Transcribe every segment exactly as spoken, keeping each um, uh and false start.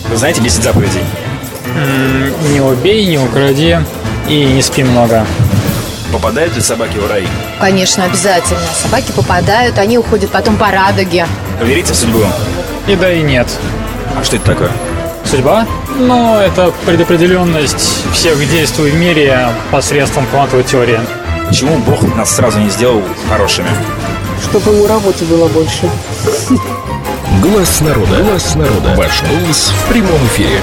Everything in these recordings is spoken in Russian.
Вы знаете десять заповедей? М-м, не убей, не укради и не спи много. Попадают ли собаки в рай? Конечно, обязательно. Собаки попадают, они уходят потом по радуге. Вы верите в судьбу? И да, и нет. А что это такое? Судьба? Ну, это предопределенность всех действий в мире посредством квантовой теории. Почему Бог нас сразу не сделал хорошими? Чтобы ему работы было больше. Глаз народа. Глаз народа. Ваш голос в прямом эфире.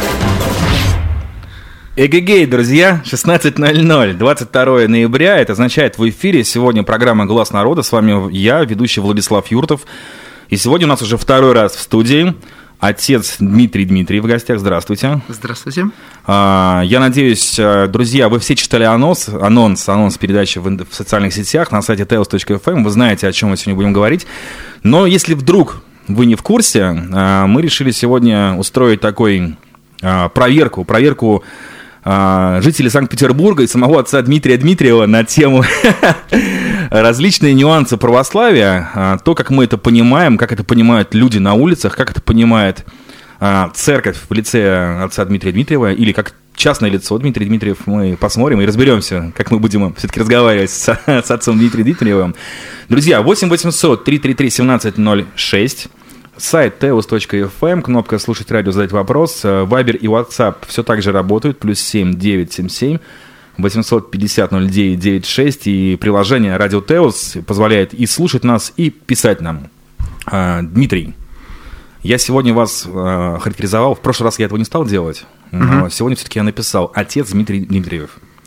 Эгегей, друзья, шестнадцать ноль ноль, двадцать второе ноября, это означает в эфире сегодня программа «Глаз народа», с вами я, ведущий Владислав Юртов, и сегодня у нас уже второй раз в студии отец Дмитрий Дмитриев в гостях, здравствуйте. Здравствуйте. Я надеюсь, друзья, вы все читали анонс, анонс, анонс передачи в, в социальных сетях на сайте теос точка эф эм, вы знаете, о чем мы сегодня будем говорить, но если вдруг вы не в курсе, мы решили сегодня устроить такой проверку, проверку жителей Санкт-Петербурга и самого отца Дмитрия Дмитриева на тему различные нюансы православия, то, как мы это понимаем, как это понимают люди на улицах, как это понимает церковь в лице отца Дмитрия Дмитриева, или как частное лицо Дмитрий Дмитриев, мы посмотрим и разберемся, как мы будем все-таки разговаривать с, с отцом Дмитрием Дмитриевым. Друзья, восемь восемьсот триста тридцать три семнадцать ноль шесть, сайт теос точка эф эм, кнопка «Слушать радио», задать вопрос. Вайбер и WhatsApp все так же работают. Плюс семь девятьсот семьдесят семь восемьсот пятьдесят ноль девять девяносто шесть. И приложение «Радио Теос» позволяет и слушать нас, и писать нам. Дмитрий, я сегодня вас характеризовал. В прошлый раз я этого не стал делать. Но uh-huh. сегодня все-таки я написал «Отец Дмитрий Дмитриев».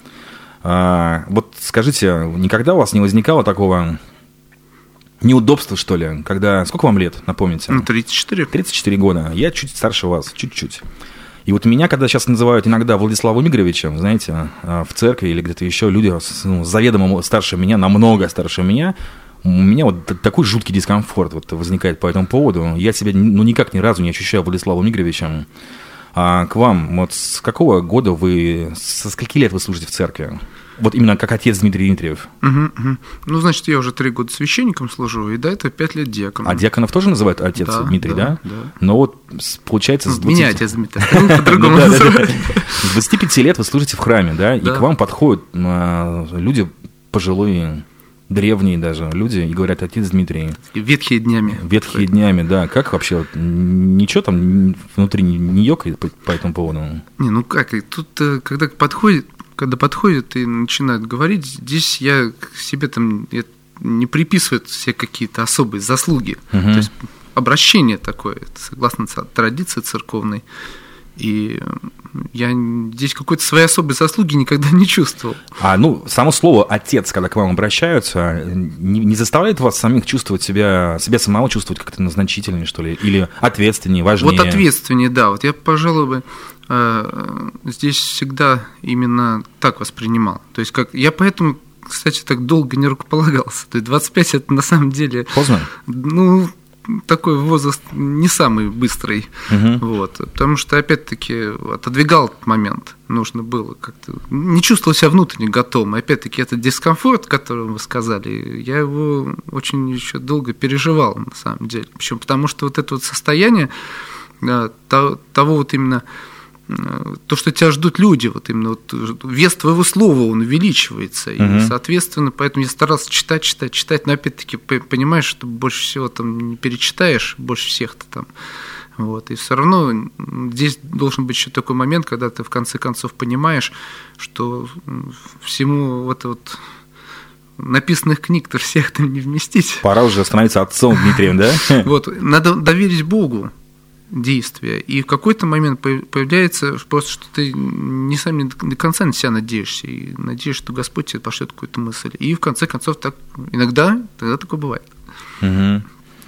Вот скажите, никогда у вас не возникало такого... неудобство, что ли, когда... Сколько вам лет, напомните? Ну, тридцать четыре. тридцать четыре года. Я чуть старше вас, чуть-чуть. И вот меня, когда сейчас называют иногда Владиславом Игоревичем, знаете, в церкви или где-то еще, люди ну, заведомо старше меня, намного старше меня, у меня вот такой жуткий дискомфорт вот возникает по этому поводу. Я себя ну, никак ни разу не ощущаю Владиславом Игоревичем. А к вам, вот с какого года вы, со скольки лет вы служите в церкви? Вот именно как отец Дмитрий Дмитриев. Угу, угу. Ну, значит, я уже три года священником служу, и до этого пять лет диаконом. А диаконов тоже называют отец да, Дмитрий, да? Да, да. Но вот получается... С двадцати... Меня отец Дмитрий, по-другому называют. С двадцати пяти лет вы служите в храме, да? И к вам подходят люди пожилые, древние даже люди, и говорят: отец Дмитрий. Ветхие днями. Ветхие днями, да. Как вообще? Ничего там внутри не ёкает по этому поводу? Не, ну как, тут когда подходит, когда подходят и начинают говорить, здесь я к себе там не приписываю все какие-то особые заслуги. Угу. То есть обращение такое, согласно традиции церковной. И я здесь какой-то своей особой заслуги никогда не чувствовал. А, ну, само слово «отец», когда к вам обращаются, не, не заставляет вас самих чувствовать себя, себя самого чувствовать как-то значительнее, что ли, или ответственнее, важнее? Вот ответственнее, да. Вот я, пожалуй, бы э, здесь всегда именно так воспринимал. То есть, как я поэтому, кстати, так долго не рукополагался. То есть двадцать пять это на самом деле... Поздно? Ну... такой возраст не самый быстрый, uh-huh. вот, потому что, опять-таки, отодвигал этот момент, нужно было как-то, не чувствовал себя внутренне готовым, и, опять-таки, этот дискомфорт, который вы сказали, я его очень еще долго переживал, на самом деле, причем потому что вот это вот состояние того, того вот именно, то, что тебя ждут люди, вот именно вот вес твоего слова, он увеличивается, uh-huh. и, соответственно, поэтому я старался читать, читать, читать, но, опять-таки, понимаешь, что больше всего там не перечитаешь, больше всех-то там, вот, и все равно здесь должен быть еще такой момент, когда ты, в конце концов, понимаешь, что всему вот вот написанных книг-то всех там не вместить. Пора уже становиться отцом Дмитрием, да? Вот, надо доверить Богу действия, и в какой-то момент появляется просто, что ты не сам не до конца на себя надеешься, и надеешься, что Господь тебе пошлет какую-то мысль, и в конце концов так иногда тогда такое бывает. Угу.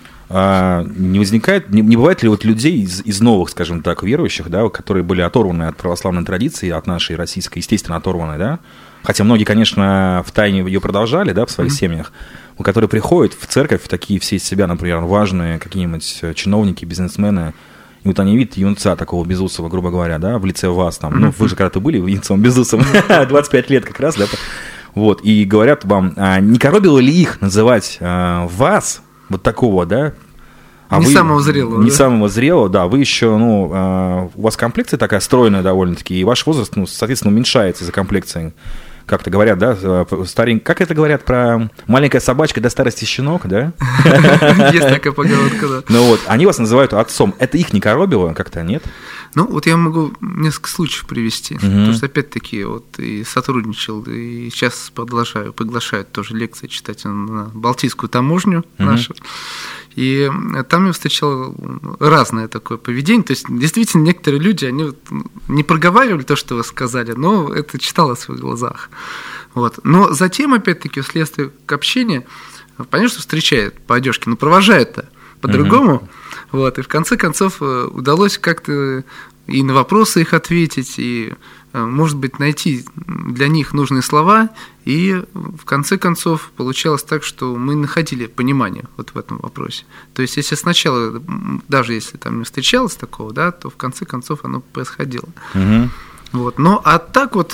А не возникает, не, не бывает ли вот людей из, из новых, скажем так, верующих, да, которые были оторваны от православной традиции, от нашей российской, естественно, оторваны, да, хотя многие, конечно, втайне ее продолжали, да, в своих mm-hmm. семьях, у которых приходят в церковь такие все из себя, например, важные какие-нибудь чиновники, бизнесмены, и вот они видят юнца такого безусого, грубо говоря, да, в лице вас, там, mm-hmm. ну, вы же когда-то были юнцом безусом, двадцать пять лет как раз, да, вот, и говорят вам, а не коробило ли их называть а, вас, вот такого, да, А не вы, самого зрелого. Не да? самого зрелого, да. Вы еще, ну, э, у вас комплекция такая стройная довольно-таки, и ваш возраст, ну, соответственно, уменьшается из-за комплекции. Как-то говорят, да, старень... как это говорят про маленькая собачка до старости щенок, да? Есть такая поговорка, да. Ну вот, они вас называют отцом. Это их не коробило как-то, нет? Ну, вот я могу несколько случаев привести, угу. потому что, опять-таки, вот и сотрудничал, и сейчас приглашаю, приглашают тоже лекции читать на Балтийскую таможню угу. нашу. И там я встречал разное такое поведение. То есть, действительно, некоторые люди, они вот не проговаривали то, что вы сказали, но это читалось в их глазах. Вот. Но затем, опять-таки, вследствие к общению, понятно, что встречают по одежке, но провожают-то по-другому. Uh-huh. Вот. И в конце концов удалось как-то и на вопросы их ответить, и, может быть, найти для них нужные слова. И в конце концов получалось так, что мы находили понимание вот в этом вопросе. То есть, если сначала, даже если там не встречалось такого, да, то в конце концов оно происходило. Uh-huh. Вот. Но а так вот,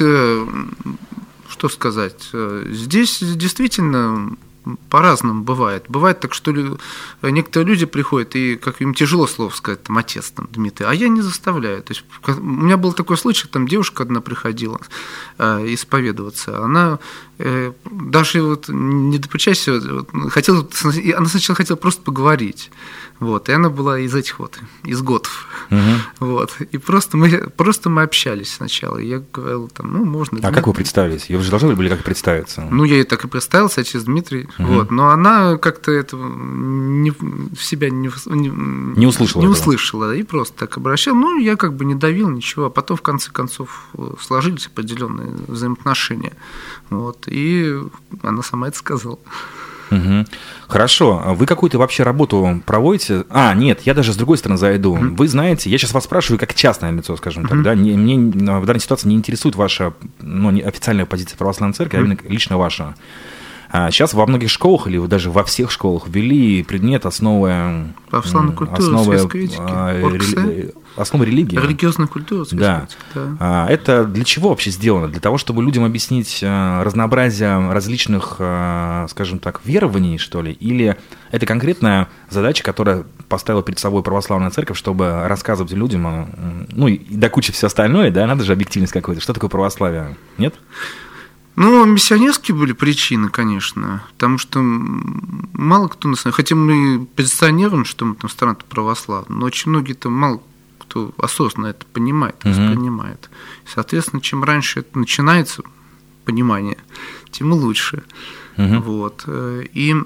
что сказать, здесь действительно по-разному бывает. Бывает так, что некоторые люди приходят, и как им тяжело слово сказать, там, отец, там, Дмитрий, а я не заставляю. То есть, у меня был такой случай, там девушка одна приходила э, исповедоваться, она э, даже вот, не допричастия, вот, хотела, она сначала хотела просто поговорить, вот, и она была из этих вот, из готов, угу. вот, и просто мы, просто мы общались сначала, и я говорил, там, ну, можно. А Дмитрий. Как вы представились? Вы же должны были как представиться? Ну, я ей так и представился, отец Дмитрий, угу. вот, но она как-то этого не, в себя не, не, не услышала, не услышала, и просто так обращалась. Ну, я как бы не давил ничего, а потом в конце концов сложились определенные взаимоотношения, вот, и она сама это сказала. Угу. Хорошо. Вы какую-то вообще работу проводите? А, нет, я даже с другой стороны зайду. Угу. Вы знаете, я сейчас вас спрашиваю как частное лицо, скажем угу. так, да? Не, мне в данной ситуации не интересует ваша, ну, не официальная позиция православной церкви, угу. а именно лично ваша. А сейчас во многих школах или даже во всех школах ввели предмет основы православной культуры, светской этики, основы религии. Религиозная культура, да. да. Это для чего вообще сделано? Для того, чтобы людям объяснить разнообразие различных, скажем так, верований, что ли? Или это конкретная задача, которая поставила перед собой православная церковь, чтобы рассказывать людям, ну и до кучи все остальное, да, надо же объективность какой-то. Что такое православие? Нет? Ну, миссионерские были причины, конечно, потому что мало кто нас... Хотя мы позиционируем, что мы там страна православная, но очень многие там мало кто осознанно это понимает, воспринимает. Uh-huh. Соответственно, чем раньше это начинается, понимание, тем лучше. Uh-huh. Вот. И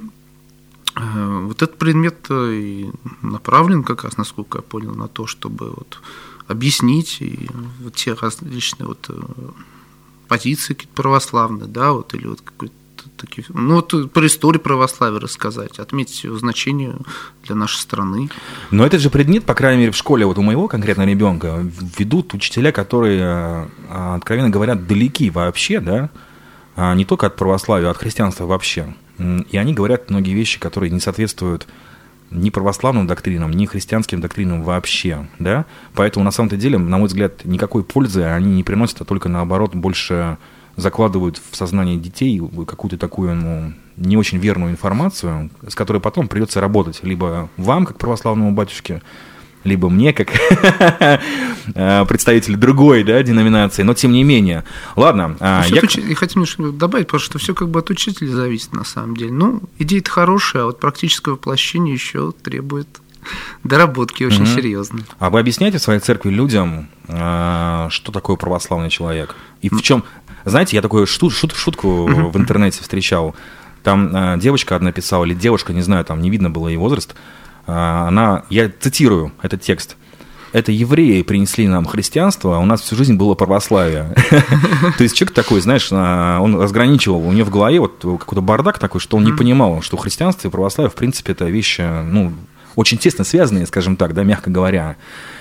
вот этот предмет и направлен как раз, насколько я понял, на то, чтобы вот объяснить и вот те различные вот позиции какие-то православные, да, вот, или вот какой-то такие, ну, вот про историю православия рассказать, отметить его значение для нашей страны. Но этот же предмет, по крайней мере, в школе, вот у моего конкретно ребенка, ведут учителя, которые, откровенно говоря, далеки вообще, да, не только от православия, а от христианства вообще. И они говорят многие вещи, которые не соответствуют ни православным доктринам, ни христианским доктринам вообще, да, поэтому на самом-то деле, на мой взгляд, никакой пользы они не приносят, а только наоборот больше закладывают в сознание детей какую-то такую, ну, не очень верную информацию, с которой потом придется работать либо вам, как православному батюшке, либо мне, как представитель другой, да, деноминации, но тем не менее. Ладно. Ну, я уч... хотим добавить, потому что все как бы от учителя зависит на самом деле. Ну, идея-то хорошая, а вот практическое воплощение еще требует доработки очень угу. серьезной. А вы объясняете в своей церкви людям, что такое православный человек? И в чем... Знаете, я такую шут, шут, шутку угу. в интернете встречал. Там девочка одна писала, или девушка, не знаю, там не видно было ей возраст. Она, я цитирую этот текст: «Это евреи принесли нам христианство, а у нас всю жизнь было православие». То есть человек такой, знаешь, он разграничивал, у него в голове вот какой-то бардак такой, что он не понимал, что христианство и православие, в принципе, это вещи, ну, очень тесно связанные, скажем так, да, мягко говоря.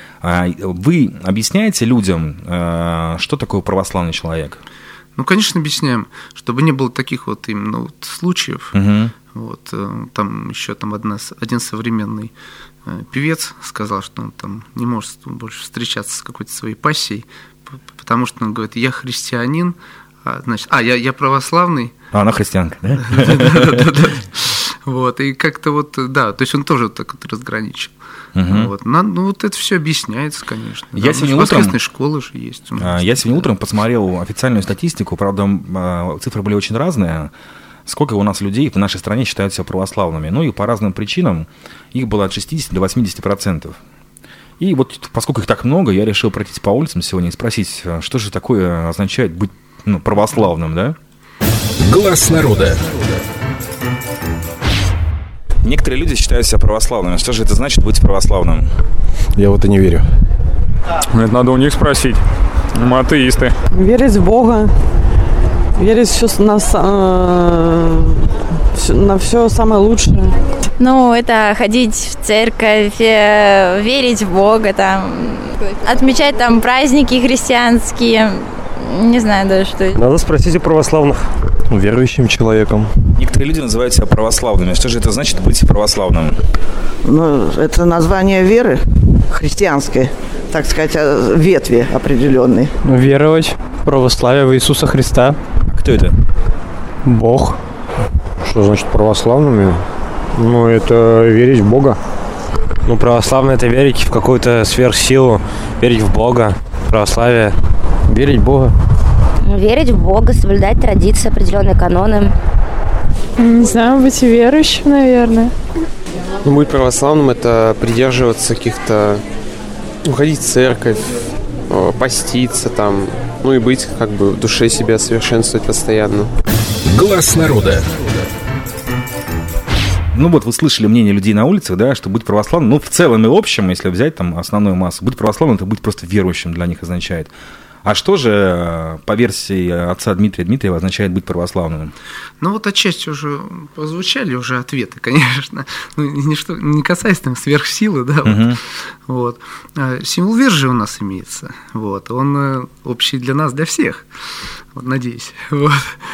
Вы объясняете людям, что такое православный человек? Ну, конечно, объясняем, чтобы не было таких вот именно вот случаев. Угу. Вот, там еще там одна, один современный певец сказал, что он там не может больше встречаться с какой-то своей пассией, потому что он говорит: я христианин, а, значит, а я, я православный. А она христианка, да? Вот, и как-то вот, да, то есть он тоже так вот разграничил. Угу. Вот. Ну, вот это все объясняется, конечно. Я да, сегодня ну, утром, воскресные школы же есть. Нас, я сегодня да. утром посмотрел официальную статистику, правда, цифры были очень разные. Сколько у нас людей в нашей стране считают себя православными? Ну и по разным причинам их было от шестидесяти до восьмидесяти процентов. И вот поскольку их так много, я решил пройтись по улицам сегодня и спросить, что же такое означает быть ну, православным, да? Глаз народа. Некоторые люди считают себя православными. Что же это значит быть православным? Я в это не верю. Это надо у них спросить. Мы атеисты. Верить в Бога. Верить все на, э, на все самое лучшее. Ну, это ходить в церковь, э, верить в Бога, там, отмечать там праздники христианские. Не знаю даже, что это. Надо спросить у православных. Верующим человеком. Некоторые люди называют себя православными. Что же это значит быть православным? Ну, это название веры христианской, так сказать, ветви определенной. Веровать в православие в Иисуса Христа. А кто это? Бог. Что значит православными? Ну, это верить в Бога. Ну, православное – это верить в какую-то сверхсилу, верить в Бога. Православие – верить в Бога. Верить в Бога, соблюдать традиции, определенные каноны. Не знаю, быть верующим, наверное. Ну, быть православным – это придерживаться каких-то… Уходить в церковь, поститься там, ну и быть как бы в душе себя совершенствовать постоянно. Глаз народа. Ну вот вы слышали мнение людей на улицах, да, что быть православным, ну в целом и общем, если взять там основную массу, быть православным – это быть просто верующим для них означает. А что же, по версии отца Дмитрия Дмитриева, означает быть православным? Ну вот отчасти уже прозвучали уже ответы, конечно. Ну, ничто, не касаясь там сверхсилы, да. Uh-huh. Вот. Вот. Символ веры же у нас имеется. Вот. Он общий для нас, для всех. Вот, надеюсь. Вот.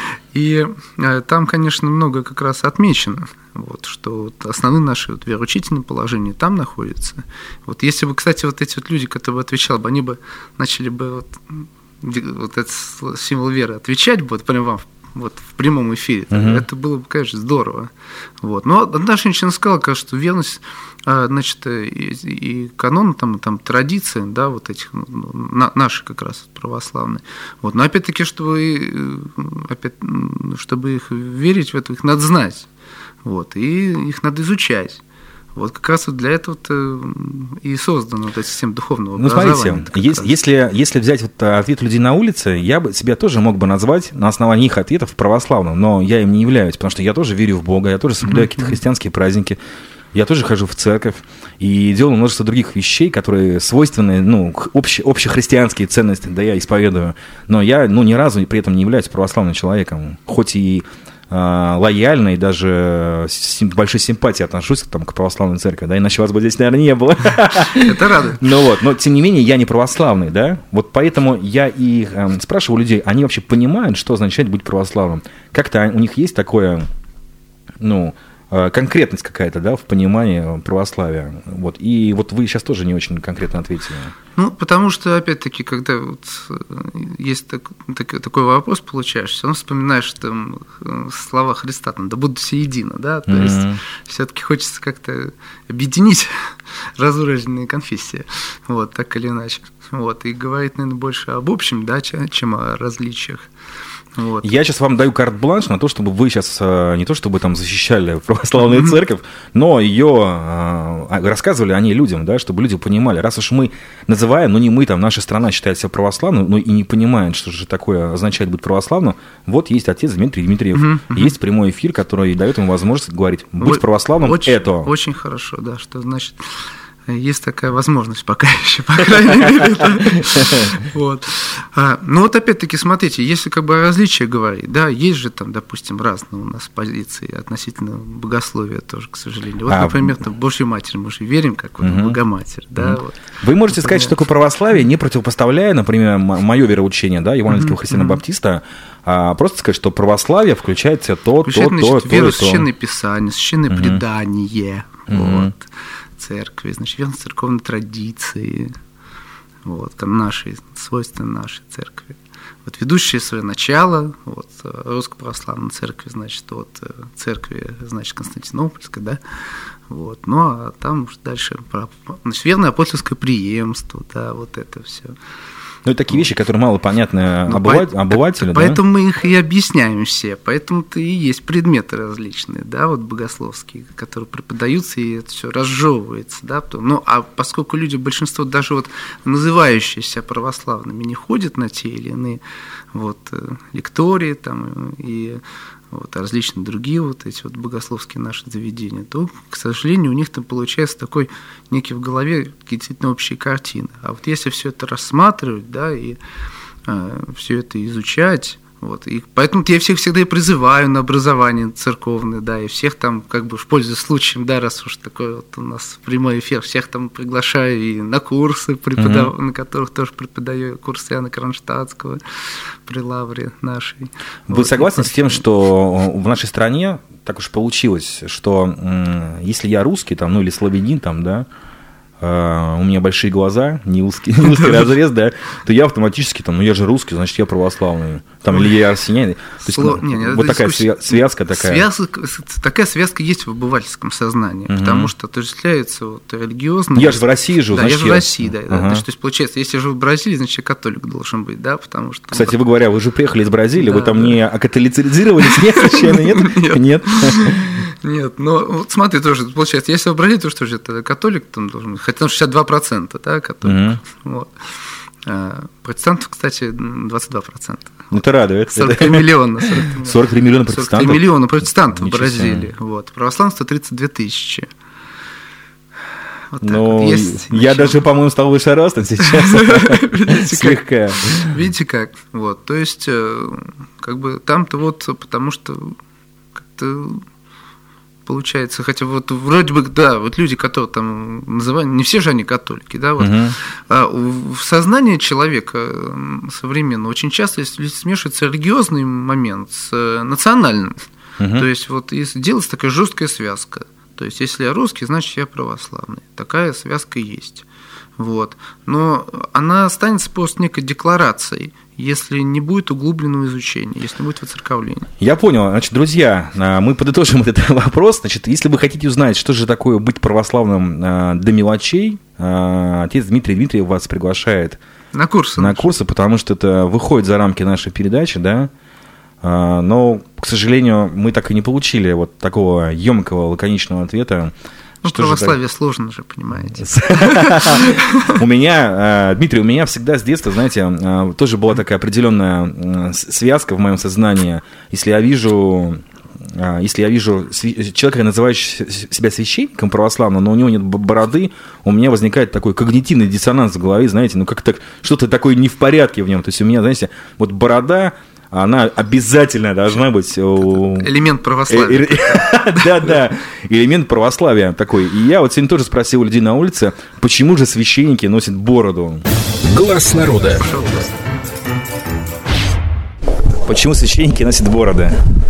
И там, конечно, много как раз отмечено. Вот, что вот основные наши вот вероучительные положения там находятся. Вот если бы, кстати, вот эти вот люди, которые бы отвечали бы, они бы начали бы вот, вот этот символ веры отвечать бы, вот прямо вам вот, в прямом эфире, uh-huh. это было бы, конечно, здорово. Вот. Но одна женщина сказала, конечно, что верность, значит, и, и канон, там, там, традиции, да, вот этих, на, наши как раз православные. Вот. Но опять-таки, чтобы, опять, чтобы их верить в это, их надо знать. Вот, и их надо изучать. Вот как раз вот для этого-то и создана вот эта система духовного ну, образования. Ну, смотрите, если, если взять вот ответ людей на улице, я бы себя тоже мог бы назвать на основании их ответов православным, но я им не являюсь, потому что я тоже верю в Бога, я тоже соблюдаю mm-hmm. какие-то христианские праздники, я тоже хожу в церковь и делаю множество других вещей, которые свойственны, ну, обще, общехристианские ценности, да, я исповедую, но я, ну, ни разу при этом не являюсь православным человеком, хоть и лояльно и даже с большой симпатией отношусь там, к православной церкви, да, иначе вас бы здесь, наверное, не было. Это радует. Ну вот, но тем не менее я не православный, да, вот поэтому я и э, спрашиваю людей, они вообще понимают, что означает быть православным? Как-то у них есть такое, ну, конкретность какая-то, да, в понимании православия. Вот. И вот вы сейчас тоже не очень конкретно ответили. Ну, потому что, опять-таки, когда вот есть так, так, такой вопрос, получаешь, все равно вспоминаешь там слова Христа, там, да будут все едино, да, то mm-hmm. есть все-таки хочется как-то объединить разрозненные конфессии, вот, так или иначе. Вот, и говорить, наверное, больше об общем, да, чем о различиях. Вот. Я сейчас вам даю карт-бланш на то, чтобы вы сейчас не то чтобы там защищали православную церковь, но ее рассказывали о ней людям, да, чтобы люди понимали, раз уж мы называем, ну не мы, там наша страна считает себя православной, но и не понимает, что же такое означает быть православным, вот есть отец Дмитрий Дмитриев, uh-huh, uh-huh. есть прямой эфир, который дает ему возможность говорить, будь православным, очень, это. Очень хорошо, да, что значит... Есть такая возможность пока еще, по крайней мере. Вот. Ну вот опять-таки, смотрите, если как бы о различиях говорить, да, есть же там, допустим, разные у нас позиции относительно богословия тоже, к сожалению. Вот, например, в Божью Матерь мы же верим, как вот в Богоматерь. Да, вот. Вы можете сказать, что такое православие, не противопоставляя, например, мое вероучение, да, евангельского христиана-баптиста, а просто сказать, что православие включает в себя то, включает, то, значит, то, то, веру, то. священное писание, священное угу. предание, угу. вот. Церкви, значит, верность церковной традиции, вот, нашей, свойственной нашей церкви. Вот ведущие свое начало, вот, Русской Православной Церкви, значит, от церкви, значит, Константинопольской, да, вот, ну, а там уж дальше, значит, верное апостольское преемство, да, вот это все. Ну, это такие вещи, которые мало понятны ну, обыватель, по, обывателю, поэтому да? мы их и объясняем все, поэтому-то и есть предметы различные, да, вот богословские, которые преподаются, и это все разжевывается, да, потом, ну, а поскольку люди, большинство даже вот называющиеся православными не ходят на те или иные вот лектории там и вот, различные другие вот эти вот богословские наши заведения, то, к сожалению, у них там получается такой некий в голове действительно общие картины. А вот если все это рассматривать, да, и э, все это изучать, вот, и поэтому я всех всегда и призываю на образование церковное, да, и всех там, как бы, в пользу случаем, да, раз уж такой вот у нас прямой эфир, всех там приглашаю и на курсы, преподав... mm-hmm. на которых тоже преподаю курс Иоанна Кронштадтского при лавре нашей. Вы вот, согласны с тем, что в нашей стране так уж получилось, что если я русский, там, ну, или славянин, там, да, у меня большие глаза, не узкий, не узкий разрез, да, то я автоматически, там, ну я же русский, значит, я православный, там, или я арсенянин. То есть, Сло... ну, не, не, вот такая свя... связка такая. Связка, такая связка есть в обывательском сознании, угу. потому что отождествляется вот, религиозно. Я же в России живу, да, значит, я же в России, да. Ага. да. То есть, получается, если я живу в Бразилии, значит, я католик должен быть, да, потому что... Кстати, вы говоря, вы же приехали из Бразилии, да, вы там да. не окатолицизировались, нет, случайно, нет? Нет. Нет, но вот смотри, тоже, получается, если в Бразилии, то что же это католик там должен быть, хотя шестьдесят два процента, да, католиков. Mm-hmm. Вот. А, протестантов, кстати, двадцать два процента. Ну, это радует. сорок три миллиона. сорок три миллиона протестантов? сорок три миллиона протестантов в Бразилии. Вот. Православство тридцать две тысячи. Вот ну, вот. Есть, я еще... даже, по-моему, стал выше ростом сейчас. Слегка. Видите как? Вот. То есть, как бы там-то вот, потому что как-то... Получается, хотя вот вроде бы, да, вот люди, которые там называют, не все же они католики, да, вот, uh-huh. а в сознании человека современного очень часто если смешивается религиозный момент с национальным, uh-huh. то есть вот если делается такая жесткая связка, то есть если я русский, значит я православный, такая связка есть, вот, но она останется просто некой декларацией, если не будет углубленного изучения, если не будет воцерковления. Я понял. Значит, друзья, мы подытожим этот вопрос. Значит, если вы хотите узнать, что же такое быть православным до мелочей, отец Дмитрий Дмитриев вас приглашает на курсы. На курсы, потому что это выходит за рамки нашей передачи, да. Но, к сожалению, мы так и не получили вот такого емкого, лаконичного ответа. Ну, что православие же сложно же, понимаете. У меня, Дмитрий, у меня всегда с детства, знаете, тоже была такая определенная связка в моем сознании. Если я вижу, если я вижу человека, называющего себя священником православным, но у него нет бороды, у меня возникает такой когнитивный диссонанс в голове, знаете, ну как-то что-то такое не в порядке в нем. То есть у меня, знаете, вот борода, она обязательно должна быть... Элемент православия. Да-да, элемент православия такой. И я вот сегодня тоже спросил у людей на улице, почему же священники носят бороду? Глас народа. Почему священники носят бороды?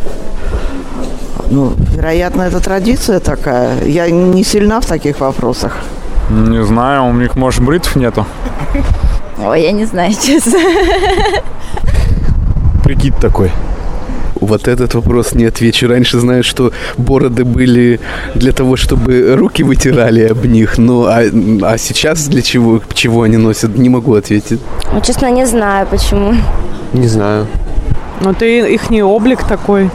Ну, вероятно, это традиция такая. Я не сильна в таких вопросах. Не знаю, у них, может, бритв нету. Ой, я не знаю, честно. Прикид такой. Вот этот вопрос не отвечу. Раньше знаю, что бороды были для того, чтобы руки вытирали об них. Ну, а, а сейчас для чего, чего они носят, не могу ответить. Ну, честно, не знаю, почему. Не знаю. Ну, это их не облик такой.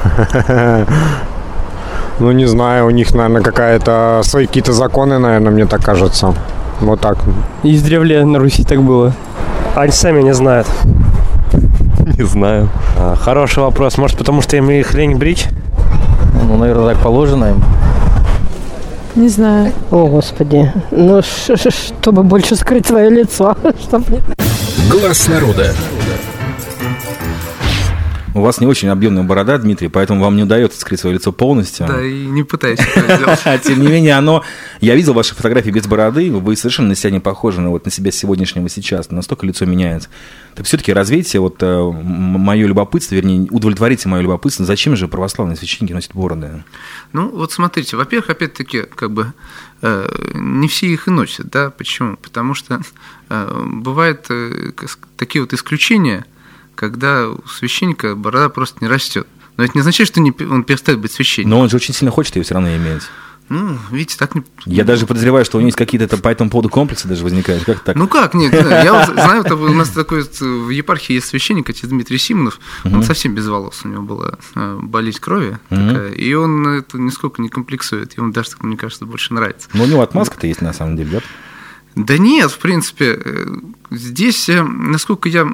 Ну, не знаю, у них, наверное, какая-то свои какие-то законы, наверное, мне так кажется. Вот так. Издревле на Руси так было. Они сами не знают. Не знаю. А, хороший вопрос. Может, потому что им их лень брить? Ну, наверное, так положено им. Не знаю. О, Господи. Ну, ш- ш- чтобы больше скрыть свое лицо. Глас народа. У вас не очень объемная борода, Дмитрий, поэтому вам не удается скрыть свое лицо полностью. Да, и не пытаюсь это сделать. Тем не менее, оно... Я видел ваши фотографии без бороды, вы совершенно на себя не похожи, на, вот, на себя сегодняшнего сейчас, настолько лицо меняется. Так все-таки развейте вот мое любопытство, вернее, удовлетворите мое любопытство, зачем же православные священники носят бороды? Ну, вот смотрите, во-первых, опять-таки, как бы, э, не все их и носят, да, почему? Потому что э, бывают э, такие вот исключения, когда у священника борода просто не растет. Но это не означает, что не, он перестает быть священником. Но он же очень сильно хочет ее все равно иметь. Ну, видите, так не... Я даже подозреваю, что у него есть какие-то по этому поводу комплексы даже возникают. Как так? Ну как, нет, я вот знаю, у нас такой в епархии есть священник, отец Дмитрий Симонов, он uh-huh. совсем без волос, у него была болезнь крови uh-huh. такая, и он это нисколько не комплексует, ему даже, мне кажется, больше нравится. Но у него отмазка-то есть на самом деле, да? Да нет, в принципе, здесь, насколько я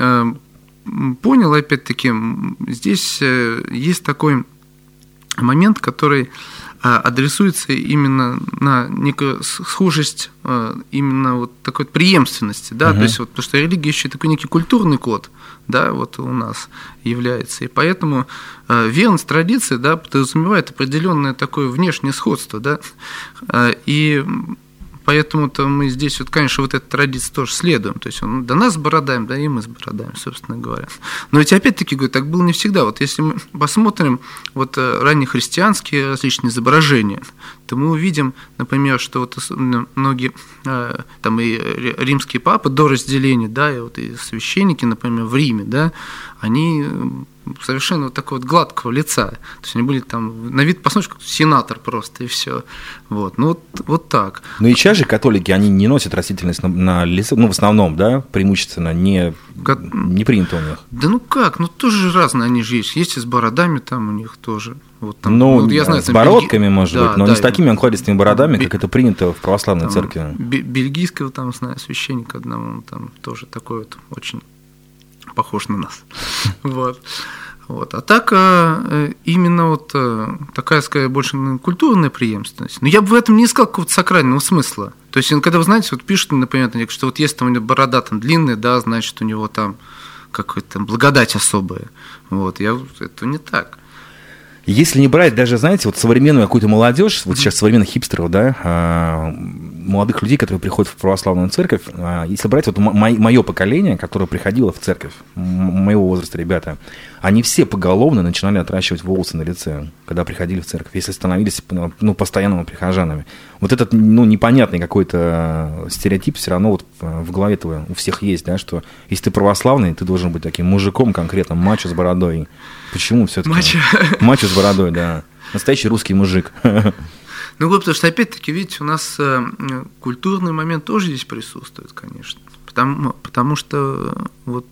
понял, опять-таки, здесь есть такой момент, который адресуется именно на некую схожесть именно вот такой преемственности, да, uh-huh. то есть вот, потому что религия еще такой некий культурный код, да, вот у нас является, и поэтому верность традиции, да, подразумевает определенное такое внешнее сходство, да, и поэтому-то мы здесь, вот, конечно, вот эту традицию тоже следуем. То есть он, да нас с бородами, да и мы с бородами, собственно говоря. Но ведь опять-таки, говорю, так было не всегда. Вот если мы посмотрим вот раннехристианские различные изображения, то мы увидим, например, что вот многие там и римские папы до разделения, да, и вот и священники, например, в Риме, да, они совершенно вот такого вот гладкого лица. То есть они были там, на вид, посмотришь, как сенатор просто, и все. Вот, ну вот, вот так. Ну и сейчас же католики, они не носят растительность на, на лице, ну в основном, да, преимущественно, не, как... не принято у них. Да ну как, ну тоже разные они же есть. Есть и с бородами там у них тоже. Вот там, ну, вот, я да, знаю, с бородками, бельги... может да, быть, но да, не с такими окладистыми бородами, бе... как это принято в православной там, церкви. Бельгийского там, знаю, священника одного, там тоже такой вот очень похож на нас. Вот. Вот. А так именно вот такая, скорее, больше культурная преемственность. Но я бы в этом не искал какого-то сакрального смысла. То есть, когда вы знаете, вот пишут, например, что вот если там у него борода там длинная, да, значит, у него там какая-то благодать особая. Вот. Я, это не так. Если не брать даже, знаете, вот современную какую-то молодежь, вот сейчас современных хипстеров, да, молодых людей, которые приходят в православную церковь, если брать вот мое поколение, которое приходило в церковь, моего возраста ребята, они все поголовно начинали отращивать волосы на лице, когда приходили в церковь, если становились, ну, постоянными прихожанами. Вот этот, ну, непонятный какой-то стереотип все равно вот в голове у всех есть, да, что если ты православный, ты должен быть таким мужиком конкретно, мачо с бородой. Почему все-таки? Мачо. Мачо с бородой, да. Настоящий русский мужик. Ну, потому что, опять-таки, видите, у нас культурный момент тоже здесь присутствует, конечно. Потому, потому что вот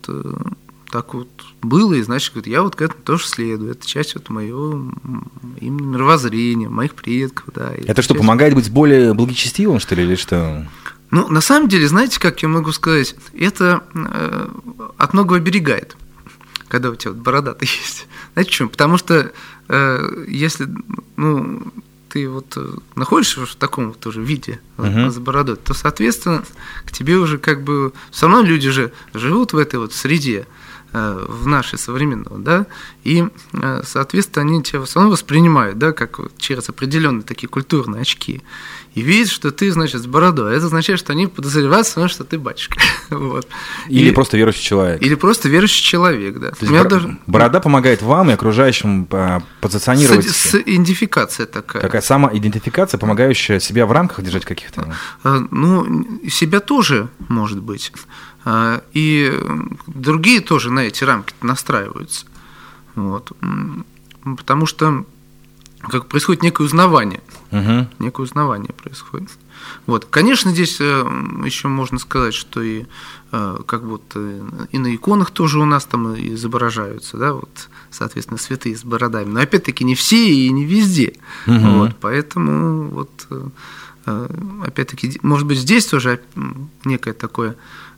так вот было, и значит, я вот к этому тоже следую. Это часть вот моего именно мировоззрения, моих предков, да. Это что, часть... помогает быть более благочестивым, что ли, или что? Ну, на самом деле, знаете, как я могу сказать, это э, от многого оберегает, когда у тебя вот борода-то есть. Знаете почему? Потому что э, если, ну, ты вот находишься в таком вот уже виде, uh-huh. с бородой, то, соответственно, к тебе уже как бы... Все равно люди же живут в этой вот среде, э, в нашей современной, да, и, э, соответственно, они тебя все равно воспринимают, да, как вот через определенные такие культурные очки. И видят, что ты, значит, с бородой. Это означает, что они подозревают, что ты батюшка. Вот. Или и, просто верующий человек. Или просто верующий человек, да. То есть бор- даже... Борода помогает вам и окружающим позиционировать... С, с идентификация такая. Такая самоидентификация, помогающая себя в рамках держать каких-то... Ну, себя тоже, может быть. И другие тоже на эти рамки настраиваются. Вот. Потому что как происходит некое узнавание. Uh-huh. Некое узнавание происходит. Вот. Конечно, здесь еще можно сказать, что и как будто и на иконах тоже у нас там изображаются, да, вот, соответственно, святые с бородами. Но опять-таки не все и не везде. Uh-huh. Вот. Поэтому вот опять-таки, может быть, здесь тоже некое такое,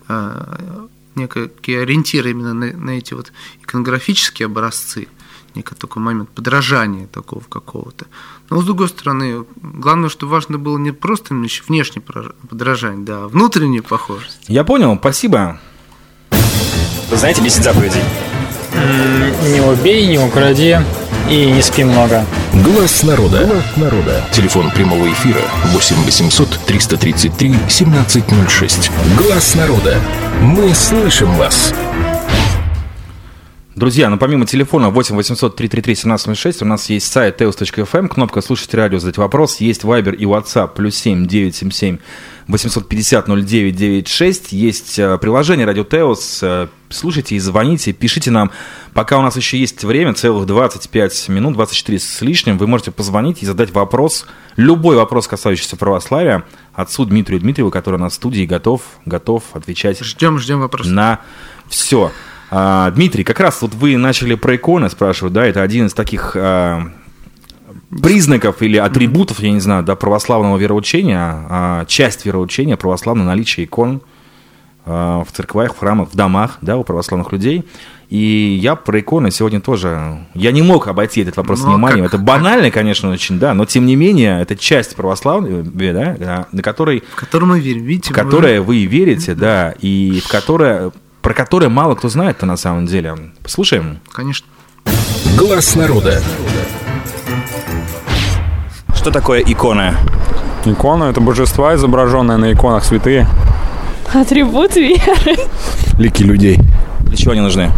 некие ориентиры именно на, на эти вот иконографические образцы, некий такой момент подражания такого какого-то. Но, с другой стороны, главное, что важно было не просто внешнее подражание, да, а внутренняя похожесть. Я понял, спасибо. Вы знаете десять заповедей? Не убей, не укради и не спи много. Глаз народа. Глаз народа. Телефон прямого эфира восемь восемьсот триста тридцать три семнадцать ноль шесть. Глаз народа. Мы слышим вас. Друзья, ну помимо телефона восемь восемьсот триста тридцать три семнадцать ноль шесть у нас есть сайт теос точка эф эм, кнопка «Слушать радио», задать вопрос, есть Viber и WhatsApp, плюс семь девятьсот семьдесят семь восемьсот пятьдесят ноль девять девяносто шесть, есть приложение «Радио Теос», слушайте и звоните, пишите нам, пока у нас еще есть время, целых двадцать пять минут, двадцать четыре с лишним, вы можете позвонить и задать вопрос, любой вопрос, касающийся православия, отцу Дмитрию Дмитриеву, который на студии готов, готов отвечать. Ждем, ждем вопрос. На все. А, Дмитрий, как раз вот вы начали про иконы спрашивать, да, это один из таких а, признаков или атрибутов, я не знаю, да, православного вероучения, а, часть вероучения православное наличие икон а, в церквях, в храмах, в домах, да, у православных людей. И я про иконы сегодня тоже, я не мог обойти этот вопрос ну, вниманием. Как, это банально, конечно, очень, да, но тем не менее, это часть православия, да, на которой, в которую мы верим, видите, в которое вы верите, да, и в которое, про которое мало кто знает-то на самом деле. Послушаем? Конечно. Глаз народа. Что такое икона? Икона – это божества, изображенные на иконах, святые. Атрибут веры. Лики людей. Для чего они нужны?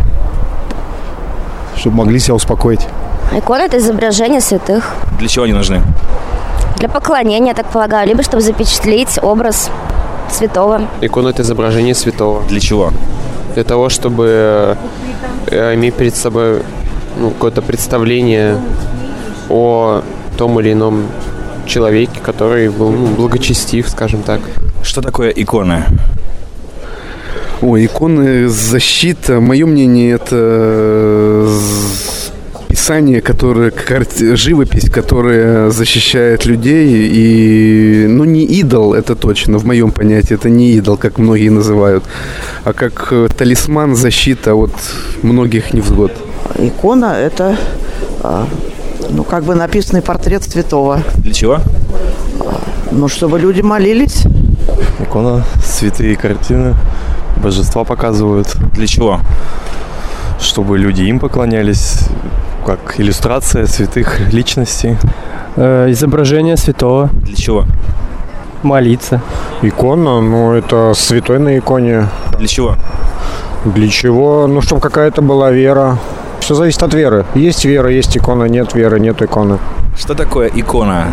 Чтобы могли себя успокоить. Икона – это изображение святых. Для чего они нужны? Для поклонения, я так полагаю, либо чтобы запечатлеть образ святого. Икона – это изображение святого. Для чего? Для того, чтобы э, иметь перед собой ну, какое-то представление о том или ином человеке, который был ну, благочестив, скажем так. Что такое икона? Ой, иконы, защита. Мое мнение, это писание, которое, живопись, которая защищает людей. И, ну, не идол, это точно, в моем понятии, это не идол, как многие называют, а как талисман, защита от многих невзгод. Икона – это, ну, как бы написанный портрет святого. Для чего? Ну, чтобы люди молились. Икона, святые картины, божества показывают. Для чего? Чтобы люди им поклонялись, как иллюстрация святых личностей. Э, изображение святого. Для чего? Молиться. Икона, ну, это святой на иконе. Для чего? Для чего? Ну, чтобы какая-то была вера. Все зависит от веры. Есть вера, есть икона, нет веры, нет иконы. Что такое икона?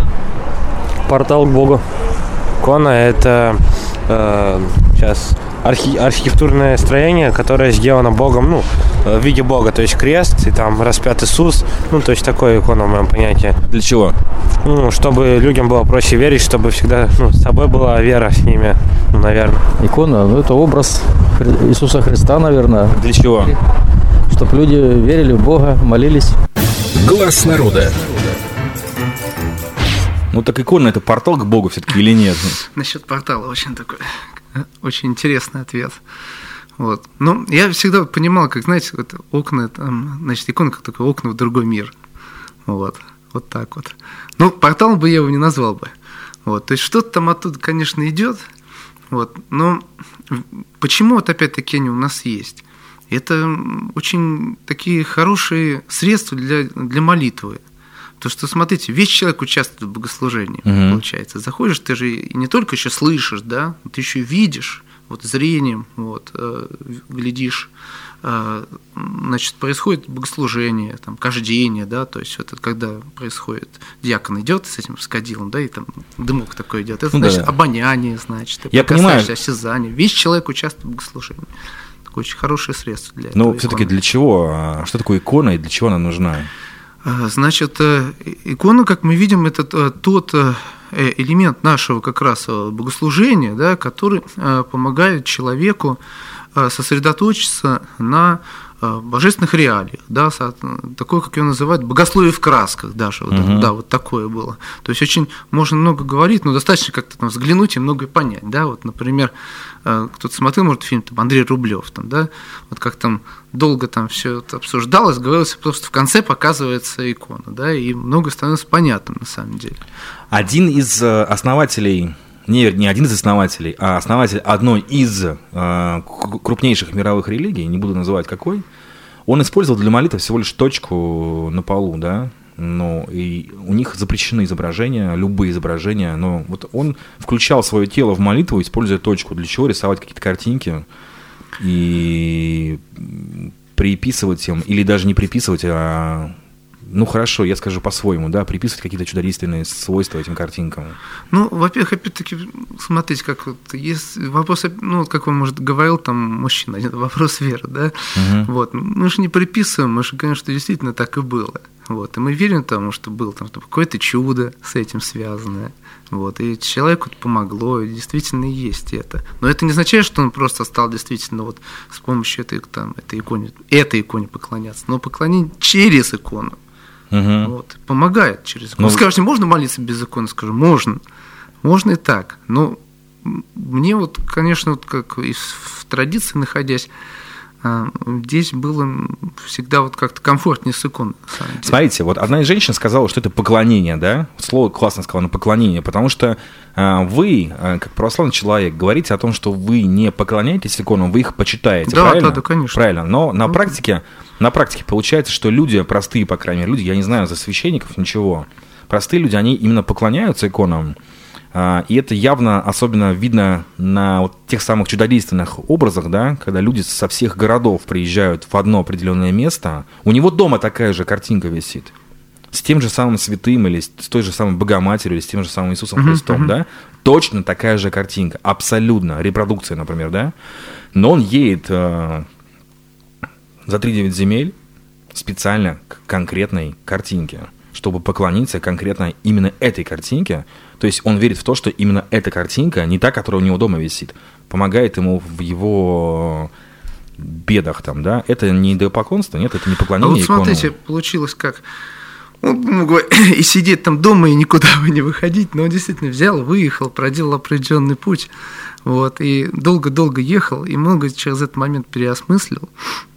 Портал к Богу. Икона – это э, сейчас архи- архитектурное строение, которое сделано Богом, ну, в виде Бога, то есть крест, и там распят Иисус, ну, то есть такое икона в моем понятии. Для чего? Ну, чтобы людям было проще верить, чтобы всегда, ну, с собой была вера с ними, ну, наверное. Икона, ну, это образ Хри- Иисуса Христа, наверное. Для чего? Чтобы люди верили в Бога, молились. Глаз народа. Ну так икона – это портал к Богу все-таки или нет? Насчет портала очень такой, очень интересный ответ. Вот. Ну, я всегда понимал, как, знаете, вот окна, там, значит, икона как такое окна в другой мир. Вот, вот так вот. Ну, портал бы я его не назвал бы. Вот, то есть что-то там оттуда, конечно, идет. Вот, но почему вот опять-таки они у нас есть? Это очень такие хорошие средства для, для молитвы. Потому что, смотрите, весь человек участвует в богослужении, угу. получается. Заходишь, ты же не только еще слышишь, да, ты еще видишь, вот зрением, вот, э, глядишь, э, значит, происходит богослужение, там, кождение, да, то есть это когда происходит, диакон идет с этим скадилом, да, и там дымок такой идет, это, ну, значит, да. обоняние, значит, я понимаю, осязание, весь человек участвует в богослужении. Такое очень хорошее средство для этого. Ну, все-таки для чего? Что такое икона и для чего она нужна? Значит, икона, как мы видим, это тот элемент нашего как раз богослужения, да, который помогает человеку сосредоточиться на божественных реалиях, да, такое, как его называют, богословие в красках даже, вот, uh-huh. да, вот такое было. То есть очень можно много говорить, но достаточно как-то там взглянуть и многое понять, да, вот, например, кто-то смотрел, может, фильм там Андрей Рублев, там, да, вот как там долго там все это обсуждалось, говорилось, просто в конце показывается икона, да, и много становится понятным на самом деле. Один из основателей, не, не один из основателей, а основатель одной из э, крупнейших мировых религий, не буду называть какой, Он использовал для молитвы всего лишь точку на полу, да, ну, и у них запрещены изображения, любые изображения, но вот он включал свое тело в молитву, используя точку, для чего рисовать какие-то картинки и приписывать им, или даже не приписывать, а, ну, хорошо, я скажу по-своему, да, приписывать какие-то чудодейственные свойства этим картинкам. Ну, во-первых, опять-таки, смотрите, как вот есть вопрос, ну, вот как он, может, говорил там мужчина, это вопрос веры, да, угу. Вот, мы же не приписываем, мы же говорим, что действительно так и было, вот, и мы верим тому, что было там какое-то чудо с этим связанное, вот, и человеку помогло, и действительно есть это, но это не означает, что он просто стал действительно вот с помощью этой, там, этой иконы, этой иконе поклоняться, но поклонение через икону. Угу. Вот, помогает через икону. Ну, скажете, можно молиться без иконы? Скажу, можно. Можно и так. Но мне вот, конечно, вот как и в традиции находясь, здесь было всегда вот как-то комфортнее с иконой. Смотрите, вот одна из женщин сказала, что это поклонение, да? Слово классно сказала, на поклонение, потому что вы, как православный человек, говорите о том, что вы не поклоняетесь иконам, вы их почитаете, да, правильно? Да, да, конечно. Правильно, но на практике, на практике получается, что люди, простые, по крайней мере, люди, я не знаю за священников ничего, простые люди, они именно поклоняются иконам, и это явно особенно видно на вот тех самых чудодейственных образах, да, когда люди со всех городов приезжают в одно определенное место, у него дома такая же картинка висит, с тем же самым святым или с той же самой Богоматерью, или с тем же самым Иисусом uh-huh, Христом, uh-huh. да, точно такая же картинка, абсолютно, репродукция, например, да, но он едет э, за три девять земель специально к конкретной картинке, чтобы поклониться конкретно именно этой картинке. То есть он верит в то, что именно эта картинка, не та, которая у него дома висит, помогает ему в его бедах там, да. Это не идолопоклонство, нет, это не поклонение икону. А вот смотрите, икону. Получилось как. Он мог и сидеть там дома, и никуда бы не выходить, но он действительно взял, выехал, проделал определенный путь, вот, и долго-долго ехал, и много через этот момент переосмыслил.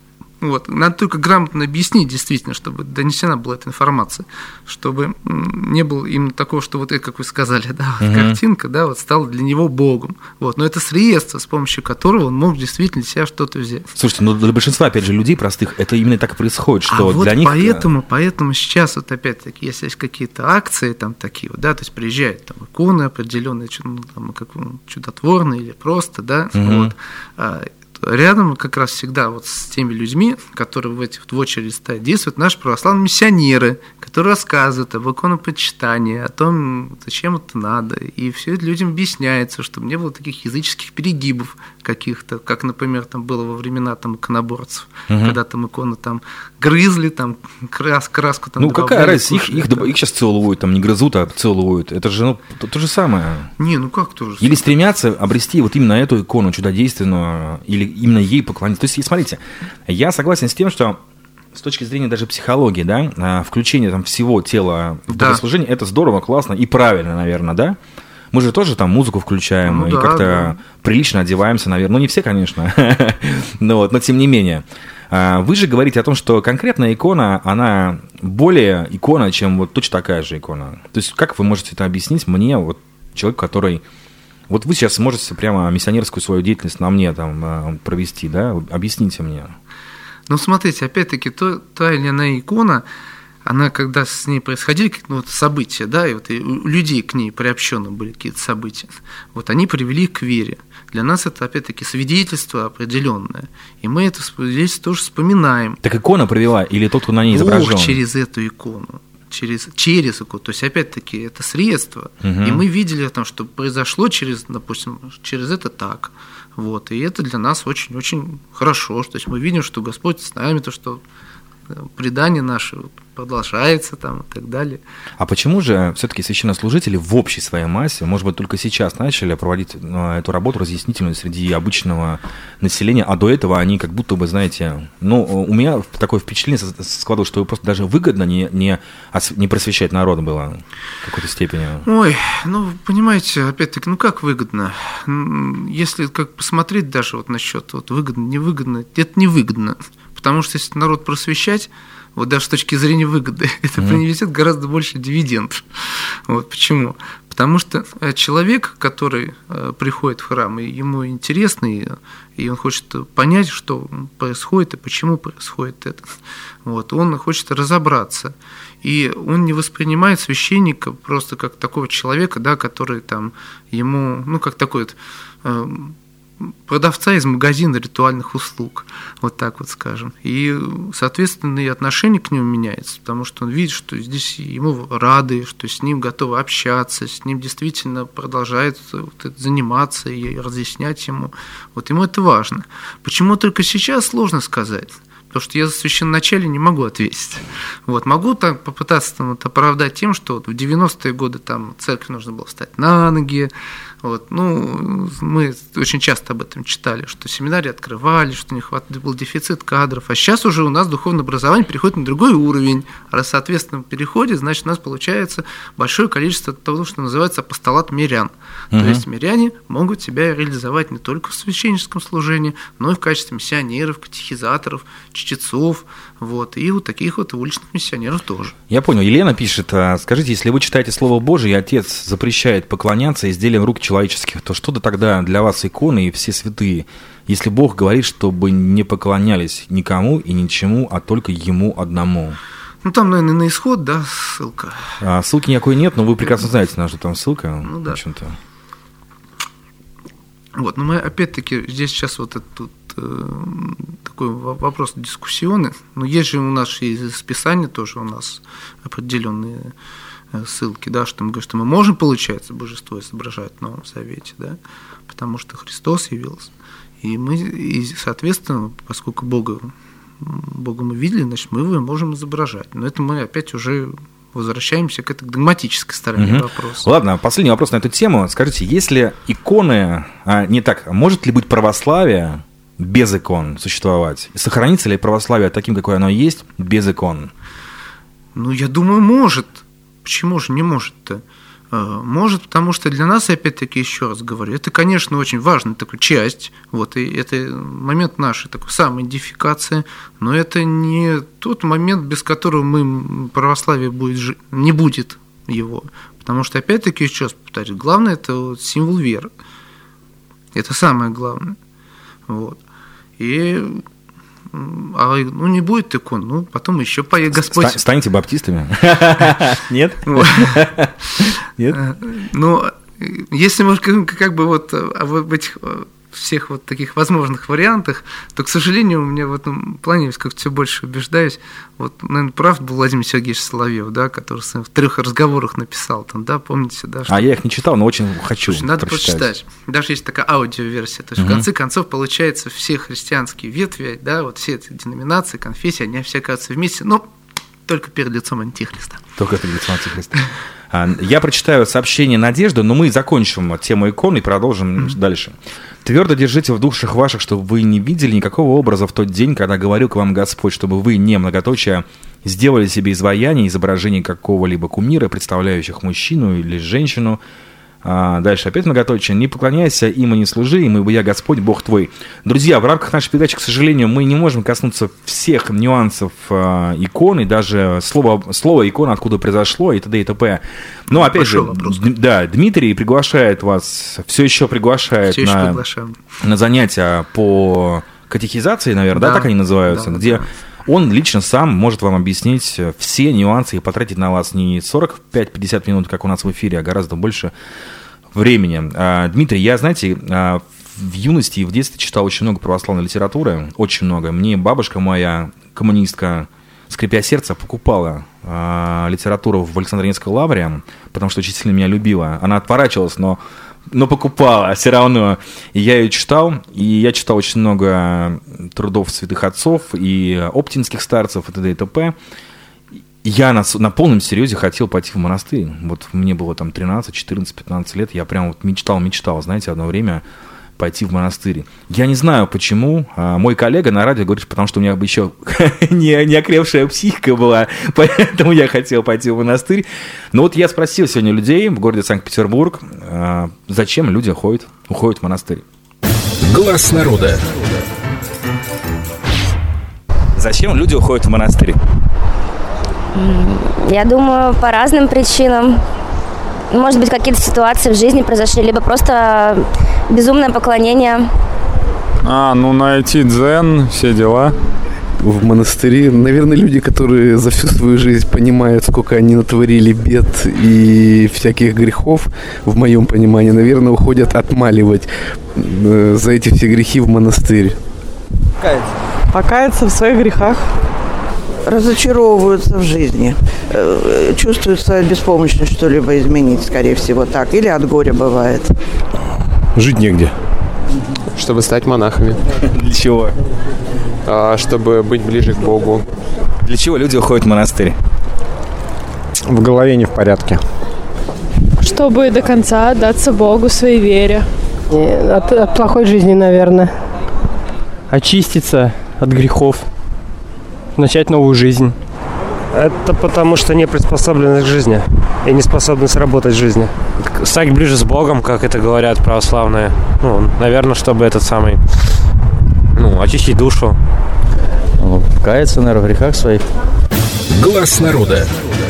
Вот. Надо только грамотно объяснить, действительно, чтобы донесена была эта информация, чтобы не было именно такого, что вот это, как вы сказали, да, вот uh-huh. картинка, да, вот стала для него Богом. Вот. Но это средство, с помощью которого он мог действительно для себя что-то взять. Слушайте, ну для большинства, опять же, людей простых, это именно так и происходит, что а вот для них... Поэтому, поэтому сейчас вот опять-таки, если есть какие-то акции там такие вот, да, то есть приезжают там иконы определенные, ну, там, как, чудотворные или просто, да, uh-huh. вот, рядом как раз всегда вот с теми людьми, которые в, эти, в очереди стоят, действуют наши православные миссионеры, которые рассказывают об иконопочитании, о том, зачем это надо. И все это людям объясняется, чтобы не было таких языческих перегибов каких-то, как, например, там было во времена там, иконоборцев, угу. когда там иконы там грызли, там крас, краску там. Ну какая разница, их, их, их сейчас целуют, там не грызут, а целуют. Это же ну, то, то же самое. Не, ну как то же Или стремятся обрести вот именно эту икону чудодейственную, или именно ей поклониться. То есть, смотрите, я согласен с тем, что с точки зрения даже психологии, да, включение там всего тела в богослужение, да. это здорово, классно и правильно, наверное, да? Мы же тоже там музыку включаем ну, и да, как-то да. прилично одеваемся, наверное. Ну, не все, конечно, но, вот, но тем не менее. Вы же говорите о том, что конкретная икона, она более икона, чем вот точно такая же икона. То есть, как вы можете это объяснить мне, вот человек, который... Вот вы сейчас можете прямо миссионерскую свою деятельность на мне там провести, да? Объясните мне. Ну, смотрите, опять-таки, то, та или иная икона, она, когда с ней происходили ну, вот события, да, и вот и у людей к ней приобщены были какие-то события, вот они привели к вере. Для нас это, опять-таки, свидетельство определенное, и мы это свидетельство тоже вспоминаем. Так икона привела или тот, кто на ней изображен? Бог через эту икону. Через, через икону, то есть, опять-таки, это средство, угу. и мы видели, там, что произошло через, допустим, через это так, вот, и это для нас очень-очень хорошо, то есть, мы видим, что Господь с нами, то, что предание наше продолжается там и так далее. А почему же все-таки священнослужители в общей своей массе, может быть, только сейчас начали проводить эту работу разъяснительную среди обычного населения, а до этого они как будто бы, знаете, ну, у меня такое впечатление складывалось, что просто даже выгодно не, не, не просвещать народ было в какой-то степени. Ой, ну, понимаете, опять-таки, ну, как выгодно? Если как посмотреть даже вот насчет вот, выгодно, невыгодно, это невыгодно. потому что если народ просвещать, вот даже с точки зрения выгоды, это mm-hmm. принесет гораздо больше дивидендов. Вот почему? Потому что человек, который приходит в храм, и ему интересно, и, и он хочет понять, что происходит и почему происходит это, вот, он хочет разобраться. И он не воспринимает священника просто как такого человека, да, который там ему, ну, как такой вот э, продавца из магазина ритуальных услуг, вот так вот скажем. И, соответственно, и отношение к нему меняется, потому что он видит, что здесь ему рады, что с ним готовы общаться, с ним действительно продолжают вот это заниматься и разъяснять ему. Вот ему это важно. Почему только сейчас, сложно сказать. Потому что я за священноначалие не могу ответить. Вот, могу там попытаться там, вот, оправдать тем, что вот в девяностые годы там церкви нужно было встать на ноги. Вот, ну, мы очень часто об этом читали, что семинарии открывали, что не хватало, был дефицит кадров. А сейчас уже у нас духовное образование переходит на другой уровень. Раз, соответственно, переходит, значит, у нас получается большое количество того, что называется апостолат мирян. Угу. То есть миряне могут себя реализовать не только в священническом служении, но и в качестве миссионеров, катехизаторов, чтецов, вот, и вот таких вот уличных миссионеров тоже. Я понял. Елена пишет, скажите, если вы читаете Слово Божие, и Отец запрещает поклоняться изделиям рук человеческих, то что-то тогда для вас иконы и все святые, если Бог говорит, чтобы не поклонялись никому и ничему, а только Ему одному? Ну, там, наверное, на исход, да, ссылка. А, ссылки никакой нет, но вы прекрасно знаете, на что там ссылка. Ну, да. В вот, но мы, опять-таки, здесь сейчас вот этот э, такой вопрос дискуссионный, но есть же у нас и из Писания тоже у нас определенные ссылки, да, что мы говорим, что мы можем, получается, божество изображать в Новом Завете, да, потому что Христос явился. И мы, и, соответственно, поскольку Бога, Бога мы видели, значит, мы его можем изображать. Но это мы опять уже возвращаемся к этой догматической стороне угу. вопроса. Ладно, последний вопрос на эту тему. Скажите, если иконы, а, не так, может ли быть православие без икон существовать? Сохранится ли православие таким, какое оно есть, без икон? Ну, я думаю, может. Почему же не может-то? Может, потому что для нас, опять-таки, еще раз говорю, это, конечно, очень важная такая часть, вот, и это момент нашей такой самоидентификации, но это не тот момент, без которого мы, православие будет жить, не будет его, потому что, опять-таки, еще раз повторю, главное – это вот символ веры, это самое главное, вот, и… А ну не будет икон, ну потом еще поедет Господь. Станете баптистами? Нет? Нет? Ну, если мы как бы вот об этих всех вот таких возможных вариантах, то, к сожалению, у меня в этом плане как все больше убеждаюсь. Вот, наверное, прав был Владимир Сергеевич Соловьев, да, который в трех разговорах написал, там, да, помните, да? Что... А я их не читал, но очень хочу. Слушай, надо прочитать. прочитать. Даже есть такая аудиоверсия. То есть, угу. в конце концов, получается, все христианские ветви, да, вот все эти деноминации, конфессии, они все оказываются вместе, но только перед лицом Антихриста. Только перед лицом Антихриста. Я прочитаю сообщение Надежды, но мы закончим тему икон и продолжим mm-hmm. дальше. Твердо держите в душах ваших, чтобы вы не видели никакого образа в тот день, когда говорил к вам Господь, чтобы вы, не многоточие, сделали себе изваяние, изображение какого-либо кумира, представляющих мужчину или женщину. А дальше опять многоточие. Не поклоняйся им и не служи им, ибо я Господь, Бог твой. Друзья, в рамках нашей передачи, к сожалению, мы не можем коснуться всех нюансов а, иконы, даже слова, слова икона, откуда произошло, и т.д. и т.п. Но опять Большой же, вопрос. да, Дмитрий приглашает вас, все еще приглашает все на, еще на занятия по катехизации, наверное, да, да так они называются, да, где... Да. Он лично сам может вам объяснить все нюансы и потратить на вас не сорок пять - пятьдесят минут, как у нас в эфире, а гораздо больше времени. Дмитрий, я, знаете, в юности и в детстве читал очень много православной литературы, очень много. Мне бабушка моя, коммунистка, скрипя сердце, покупала литературу в Александро-Невской лавре, потому что очень сильно меня любила. Она отворачивалась, но... но покупала все равно. И я ее читал, и я читал очень много трудов святых отцов и оптинских старцев и т.д. и т.п. Я на, на полном серьезе хотел пойти в монастырь. Вот мне было там тринадцать, четырнадцать, пятнадцать лет, я прям вот мечтал, мечтал, знаете, одно время пойти в монастырь. Я не знаю, почему. Мой коллега на радио говорит, потому что у меня бы еще не, не окрепшая психика была, поэтому я хотел пойти в монастырь. Но вот я спросил сегодня людей в городе Санкт-Петербург, зачем люди ходят, уходят в монастырь. Глаз народа. Зачем люди уходят в монастырь? Я думаю, по разным причинам. Может быть, какие-то ситуации в жизни произошли, либо просто безумное поклонение. А, ну найти дзен, все дела. В монастыре, наверное, люди, которые за всю свою жизнь понимают, сколько они натворили бед и всяких грехов, в моем понимании, наверное, уходят отмаливать за эти все грехи в монастырь. Покаяться. Покаяться в своих грехах. Разочаровываются в жизни. Чувствуют свою беспомощность что-либо изменить, скорее всего, так. Или от горя бывает. Жить негде. Чтобы стать монахами. Для чего? А, чтобы быть ближе к Богу. Для чего люди уходят в монастырь? В голове не в порядке. Чтобы до конца отдаться Богу, своей вере. От, от плохой жизни, наверное. Очиститься от грехов. Начать новую жизнь. Это потому, что не приспособлены к жизни и не способны сработать в жизни. Стать ближе с Богом, как это говорят православные. Ну, наверное, чтобы этот самый, ну, очистить душу. Ну, каяться, наверное, в грехах своих. Глаз народа.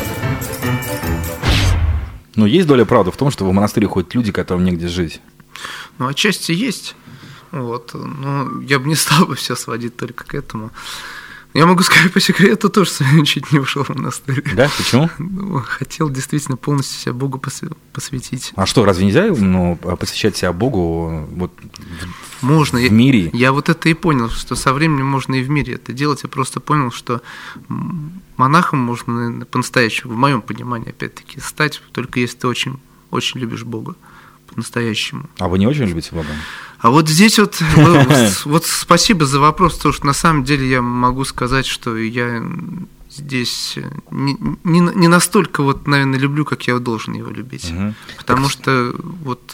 Ну, есть доля правды в том, что в монастырь ходят люди, которым негде жить? Ну, отчасти есть. Вот. Но я бы не стал бы все сводить только к этому. Я могу сказать по секрету, тоже чуть не ушел в монастырь. Да? Почему? Ну, хотел действительно полностью себя Богу посвятить. А что, разве нельзя ну, посвящать себя Богу вот, можно. в мире? Я, я вот это и понял, что со временем можно и в мире это делать. Я просто понял, что монахом можно по-настоящему, в моем понимании, опять-таки, стать, только если ты очень, очень любишь Бога по-настоящему. А вы не очень любите Бога? А вот здесь вот, вот спасибо за вопрос, потому что на самом деле я могу сказать, что я здесь не, не, не настолько, вот, наверное, люблю, как я должен его любить. Угу. Потому так... что вот,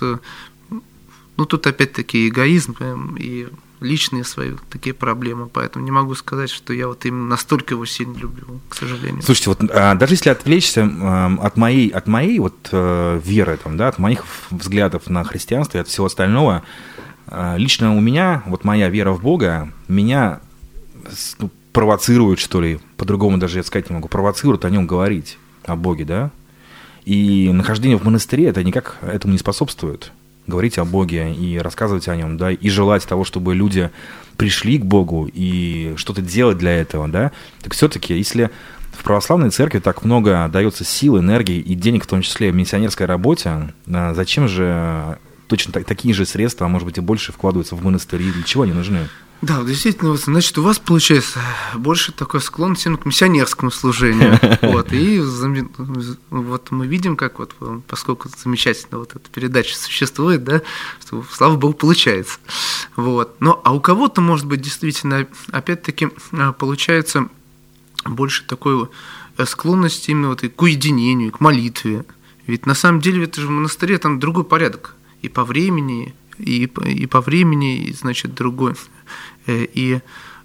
ну, тут опять-таки эгоизм и личные свои такие проблемы, поэтому не могу сказать, что я вот именно настолько его сильно люблю, к сожалению. Слушайте, вот даже если отвлечься от моей, от моей вот веры, там, да, от моих взглядов на христианство и от всего остального, лично у меня, вот моя вера в Бога, меня ну, провоцирует, что ли, по-другому даже я сказать не могу, провоцирует о нем говорить, о Боге, да, и нахождение в монастыре это никак этому не способствует, говорить о Боге и рассказывать о нем, да, и желать того, чтобы люди пришли к Богу и что-то делать для этого, да, так все-таки, если в православной церкви так много дается сил, энергии и денег, в том числе в миссионерской работе, зачем же точно так, такие же средства, а может быть и больше вкладываются в монастыри, для чего они нужны? Да, действительно, вот, значит, у вас получается больше такой склонность к миссионерскому служению. Вот, и вот мы видим, как вот, поскольку замечательно вот эта передача существует, да, что, слава Богу, получается. Вот. Но, а у кого-то, может быть, действительно, опять-таки, получается больше такой склонности именно вот к уединению, к молитве. Ведь на самом деле это же в монастыре там другой порядок. И по времени, и по, и по времени, и, значит, другой. И,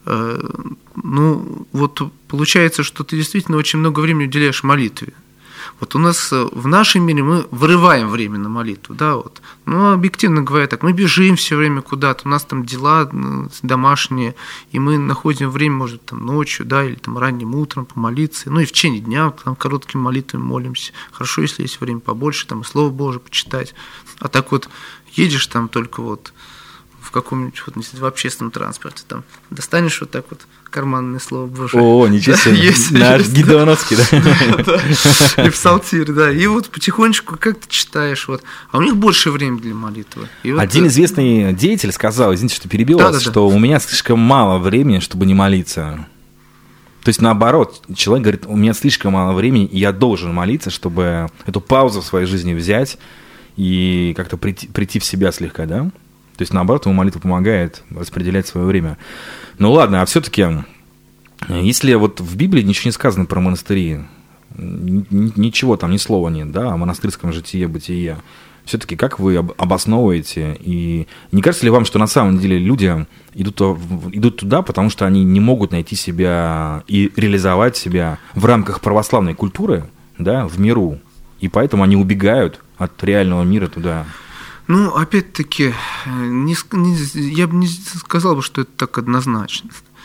ну, вот получается, что ты действительно очень много времени уделяешь молитве. Вот у нас в нашем мире мы вырываем время на молитву, да, вот. Ну, объективно говоря так, мы бежим все время куда-то, у нас там дела домашние, и мы находим время, может, там ночью, да, или там ранним утром помолиться, ну, и в течение дня там короткими молитвами молимся. Хорошо, если есть время побольше, там, и Слово Божие почитать. А так вот едешь там только вот в каком-нибудь, вот, в общественном транспорте, там, достанешь вот так вот карманное Слово Божие. О, ничего себе, есть, наш есть, Гедеоновский, да? Да, и псалтирь, да, и вот потихонечку как ты читаешь, вот, а у них больше времени для молитвы. Один известный деятель сказал, извините, что перебил вас, что у меня слишком мало времени, чтобы не молиться. То есть, наоборот, человек говорит, у меня слишком мало времени, и я должен молиться, чтобы эту паузу в своей жизни взять и как-то прийти, прийти в себя слегка, да? То есть, наоборот, ему молитва помогает распределять свое время. Ну ладно, а все-таки, если вот в Библии ничего не сказано про монастыри, ничего там, ни слова нет, да, о монастырском житие, бытие, все-таки как вы обосновываете? И не кажется ли вам, что на самом деле люди идут, идут туда, потому что они не могут найти себя и реализовать себя в рамках православной культуры, да, в миру, и поэтому они убегают от реального мира туда? Ну, опять-таки, не, не, я бы не сказал, что это так однозначно.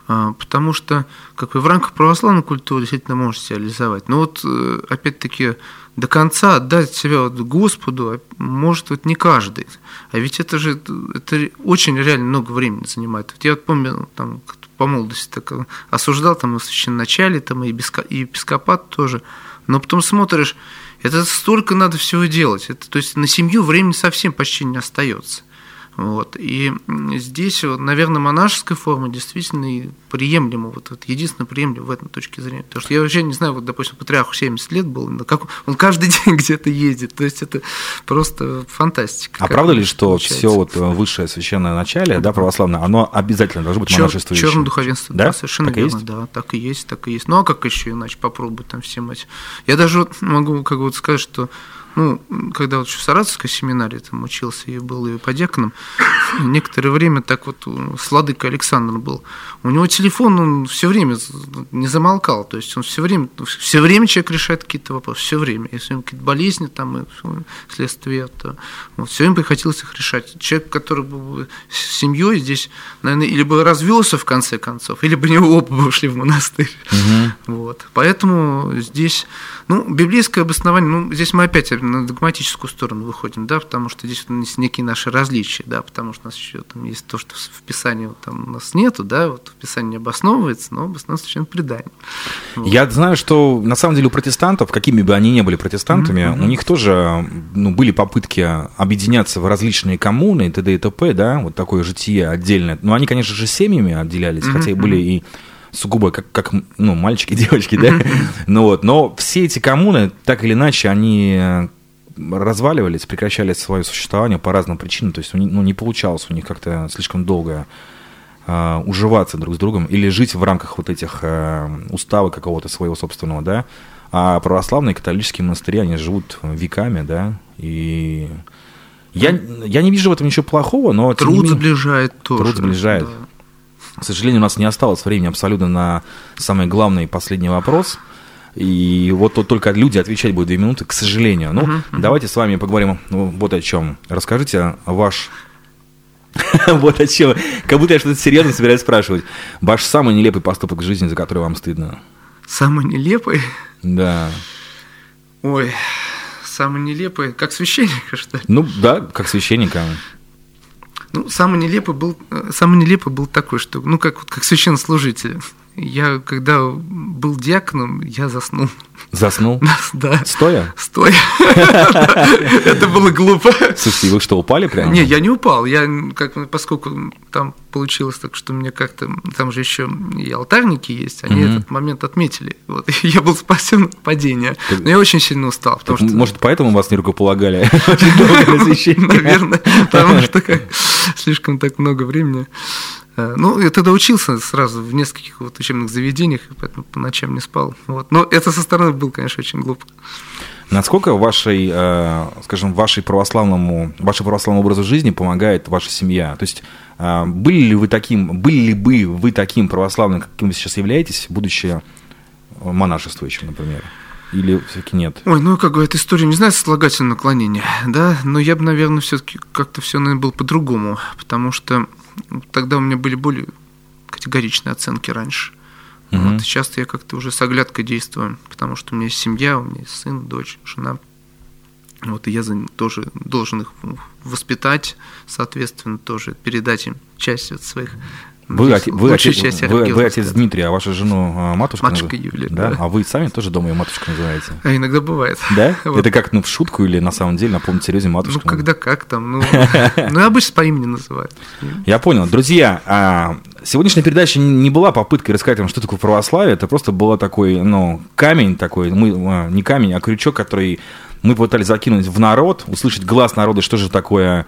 Потому что, как бы, в рамках православной культуры действительно можешь себя реализовать. Но вот, опять-таки, до конца отдать себя вот Господу может вот не каждый. А ведь это же это очень реально много времени занимает. Вот я вот помню, там, по молодости так осуждал там, и в священноначале, там, и епископат тоже. Но потом смотришь, это столько надо всего делать. Это, то есть на семью времени совсем почти не остается. Вот. И здесь, вот, наверное, монашеская форма действительно и приемлема, вот, вот единственно приемлема в этом точке зрения. Потому что я вообще не знаю, вот, допустим, патриарху семьдесят лет был, как он каждый день где-то ездит. То есть это просто фантастика. А правда ли, что все вот высшее священное начале, да, православное, оно обязательно должно быть монашествующим? Черное духовенство, да, да, совершенно так верно, да, так и есть, так и есть. Ну а как еще иначе попробовать там все мать? Я даже вот могу как бы вот сказать, что ну, когда вот в Саратовской семинарии там учился и был и подьяконом, некоторое время так вот с владыкой Александром был. У него телефон, он все время не замолкал, то есть он все время, все время человек решает какие-то вопросы, все время. Если у него какие-то болезни там и следствия, то вот, все время приходилось их решать. Человек, который был с семьей здесь, наверное, или бы развелся в конце концов, или бы не оба бы ушли в монастырь. Угу. Вот. Поэтому здесь, ну, библейское обоснование, ну, здесь мы опять на догматическую сторону выходим, да, потому что здесь есть некие наши различия, да, потому что у нас еще там есть то, что в Писании вот, там у нас нету, да, вот в Писании не обосновывается, но обосновывается совершенно преданием. Вот. Я знаю, что на самом деле у протестантов, какими бы они ни были протестантами, mm-hmm. у них тоже, ну, были попытки объединяться в различные коммуны и т.д. и т.п., да, вот такое житие отдельное, но они, конечно же, семьями отделялись, mm-hmm. хотя и были и сугубо как, как ну, мальчики, девочки, да, ну вот, но все эти коммуны, так или иначе, они разваливались, прекращали свое существование по разным причинам, то есть ну, не получалось у них как-то слишком долго uh, уживаться друг с другом или жить в рамках вот этих uh, устава какого-то своего собственного, да, а православные католические монастыри, они живут веками, да, и я, я не вижу в этом ничего плохого, но... Труд сближает тоже. Труд сближает. Да. К сожалению, у нас не осталось времени абсолютно на самый главный и последний вопрос. И вот тут только люди отвечать будут две минуты, к сожалению. Ну, uh-huh, uh-huh. давайте с вами поговорим ну, вот о чем. Расскажите ваш... вот о чем. Как будто я что-то серьезно собираюсь спрашивать. Ваш самый нелепый поступок в жизни, за который вам стыдно. Самый нелепый? Да. Ой, самый нелепый, как священника, что ли? Ну, да, как священника. Ну, самый нелепый был, самый нелепый был такой, что, ну, как, как священнослужитель. Я, когда был диаконом, я заснул. Заснул? Да. Стоя? Стоя. Это было глупо. Слушайте, вы что, упали прямо? Не, я не упал. Я, как, поскольку там получилось так, что мне как-то... Там же еще и алтарники есть, они mm-hmm. этот момент отметили. Вот, я был спасен от падения. Так, но я очень сильно устал. Потому так, что... Может, поэтому вас не рукополагали? Очень долго на священника. Наверное, потому что слишком так много времени... Ну, я тогда учился сразу в нескольких вот учебных заведениях, поэтому по ночам не спал. Вот. Но это со стороны было, конечно, очень глупо. Насколько вашей, скажем, вашей православному, вашему православному образу жизни помогает ваша семья? То есть были ли вы таким, были ли бы вы таким православным, каким вы сейчас являетесь, будучи монашествующим, например? Или все-таки нет? Ой, ну, как говорят, история не знает сослагательного наклонения, да, но я бы, наверное, все-таки как-то все, наверное, было по-другому, потому что тогда у меня были более категоричные оценки раньше. Угу. Вот, сейчас я как-то уже с оглядкой действую, потому что у меня есть семья, у меня есть сын, дочь, жена. Вот, и я тоже должен их воспитать, соответственно, тоже передать им часть от своих... Вы, оте, вы, отец, вы, вы отец Дмитрий, а вашу жену матушка? Матушка наз... Юлия, да? да. А вы сами тоже дома ее матушка называете? А иногда бывает. Да? Вот. Это как, ну, в шутку или на самом деле, на полном серьезе матушка? Ну, когда как там, ну, ну, обычно по имени называют. Я понял. Друзья, сегодняшняя передача не была попыткой рассказать вам, что такое православие, это просто был такой, ну, камень такой, мы, не камень, а крючок, который мы пытались закинуть в народ, услышать глаз народа, что же такое,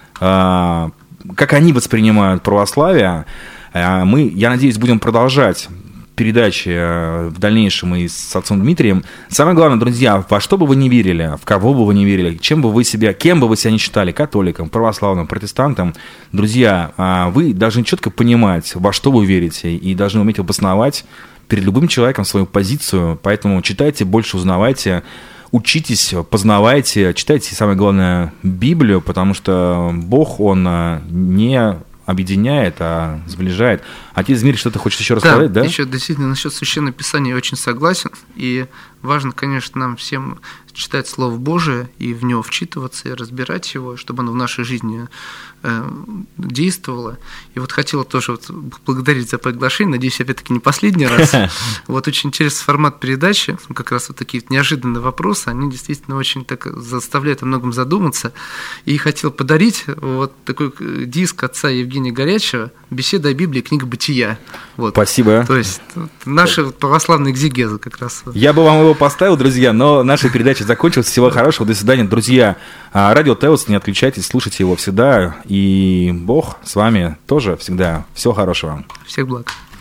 как они воспринимают православие. Мы, я надеюсь, будем продолжать передачи в дальнейшем и с отцом Дмитрием. Самое главное, друзья, во что бы вы ни верили, в кого бы вы ни верили, чем бы вы себя, кем бы вы себя не считали, католиком, православным, протестантом, друзья, вы должны четко понимать, во что вы верите, и должны уметь обосновать перед любым человеком свою позицию. Поэтому читайте больше, узнавайте, учитесь, познавайте, читайте, самое главное, Библию, потому что Бог, Он не... объединяет, а сближает. Отец Дмитрий, что ты хочешь еще да, рассказать, да? Еще действительно насчет Священного Писания я очень согласен. И важно, конечно, нам всем читать Слово Божие и в него вчитываться, и разбирать его, чтобы оно в нашей жизни э, действовало. И вот хотела тоже вот благодарить за приглашение, надеюсь, опять-таки не последний раз. Вот очень интересный формат передачи, как раз вот такие неожиданные вопросы, они действительно очень так заставляют о многом задуматься. И хотел подарить вот такой диск отца Евгения Горячего «Беседа о Библии, книга Бытия». Вот. Спасибо. То есть наши православные экзегезы как раз. Я бы вам его поставил, друзья, но наша передача закончилась. Всего хорошего, до свидания, друзья. Радио Теос, не отключайтесь, слушайте его всегда. И Бог с вами тоже всегда. Всего хорошего. Всех благ.